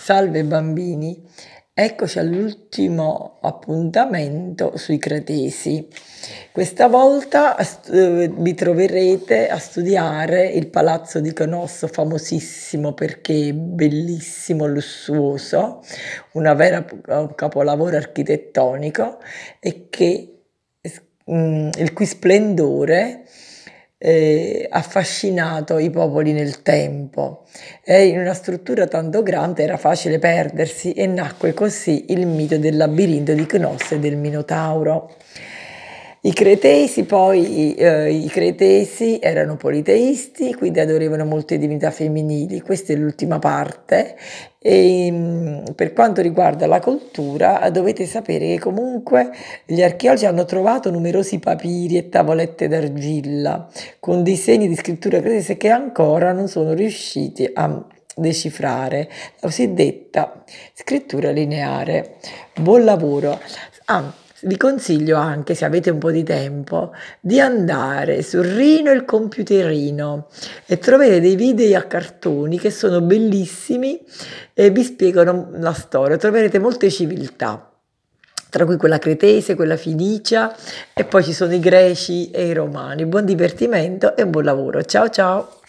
Salve bambini, eccoci all'ultimo appuntamento sui Cretesi. Questa volta vi troverete a studiare il Palazzo di Canosso, famosissimo perché è bellissimo, lussuoso, una vera capolavoro architettonico e il cui splendore ha affascinato i popoli nel tempo. E in una struttura tanto grande era facile perdersi e nacque così il mito del labirinto di Cnosse e del Minotauro. I Cretesi erano politeisti, quindi adoravano molte divinità femminili. Questa è l'ultima parte. Per quanto riguarda la cultura, dovete sapere che comunque gli archeologi hanno trovato numerosi papiri e tavolette d'argilla con disegni di scrittura cretese che ancora non sono riusciti a decifrare, la cosiddetta scrittura lineare. Buon lavoro! Ah, vi consiglio anche, se avete un po' di tempo, di andare su Rino il computerino e trovare dei video a cartoni che sono bellissimi e vi spiegano la storia. Troverete molte civiltà, tra cui quella cretese, quella fenicia e poi ci sono i greci e i romani. Buon divertimento e buon lavoro. Ciao ciao!